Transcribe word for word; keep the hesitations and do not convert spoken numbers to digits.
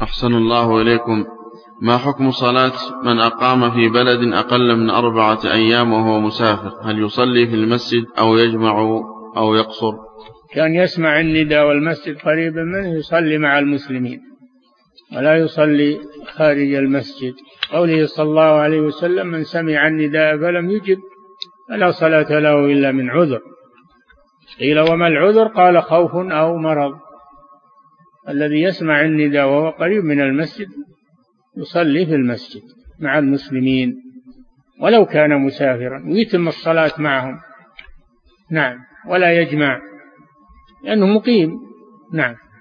أحسن الله إليكم. ما حكم صلاة من أقام في بلد أقل من أربعة أيام وهو مسافر؟ هل يصلي في المسجد أو يجمع أو يقصر؟ كان يسمع النداء والمسجد قريبا منه يصلي مع المسلمين ولا يصلي خارج المسجد. قوله صلى الله عليه وسلم: من سمع النداء فلم يجب فلا صلاة له إلا من عذر. قيل: وما العذر؟ قال: خوف أو مرض. الذي يسمع النداء وهو قريب من المسجد يصلي في المسجد مع المسلمين ولو كان مسافرا ويتم الصلاة معهم. نعم، ولا يجمع لأنه مقيم. نعم.